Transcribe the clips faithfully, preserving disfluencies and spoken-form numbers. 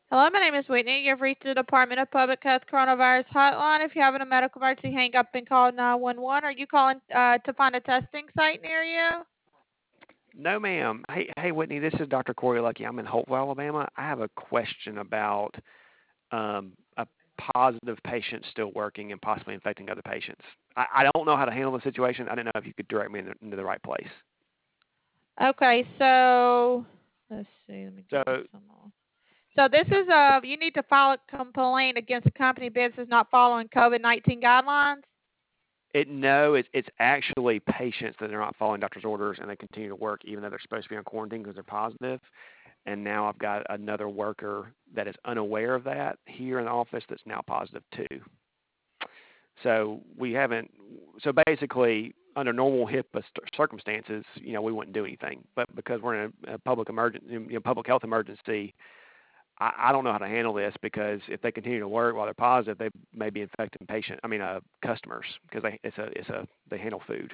Hello, my name is Whitney. You've reached the Department of Public Health Coronavirus Hotline. If you're having a medical emergency, hang up and call nine one one. Are you calling uh, to find a testing site near you? No, ma'am. Hey, hey, Whitney. This is Doctor Corey Lucky. I'm in Holtville, Alabama. I have a question about um, a positive patient still working and possibly infecting other patients. I, I don't know how to handle the situation. I didn't know if you could direct me into, into the right place. Okay, so let's see. Let me So, give you some more. So this is a you need to file a complaint against a company business not following COVID nineteen guidelines. it no, it's it's actually patients that are not following doctor's orders and they continue to work even though they're supposed to be on quarantine because they're positive. And now I've got another worker that is unaware of that here in the office that's now positive too. So we haven't. So basically, under normal HIPAA circumstances, you know, we wouldn't do anything. But because we're in a, a public emergency, you know, public health emergency, I, I don't know how to handle this because if they continue to work while they're positive, they may be infecting patient. I mean, uh, customers because they it's a it's a they handle food.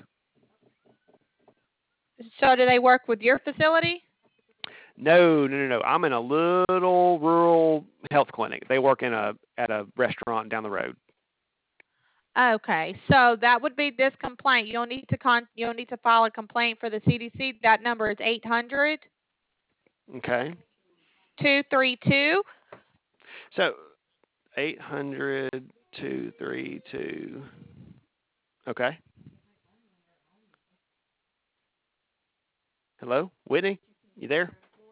So do they work with your facility? No, no, no, no. I'm in a little rural health clinic. They work in a at a restaurant down the road. Okay, so that would be this complaint. You'll need to con you'll need to file a complaint for the C D C. That number is eight hundred, Okay. two three two. So eight hundred two three two. Okay. Hello, Whitney. You there?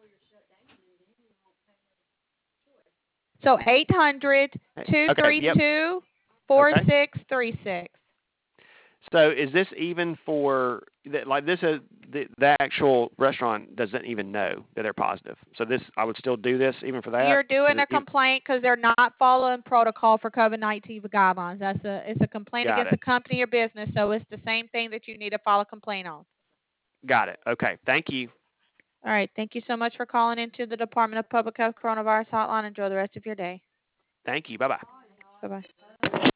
So eight hundred, Hey, two okay. three Yep. two, four Okay. six three six. So is this even for like this? Is the, the actual restaurant doesn't even know that they're positive. So this, I would still do this even for that. You're doing Is a it, complaint because they're not following protocol for COVID nineteen guidelines. That's a it's a complaint got against a it. company or business, so it's the same thing that you need to file a complaint on. Got it. Okay. Thank you. All right. Thank you so much for calling into the Department of Public Health Coronavirus Hotline. Enjoy the rest of your day. Thank you. Bye bye. Bye bye.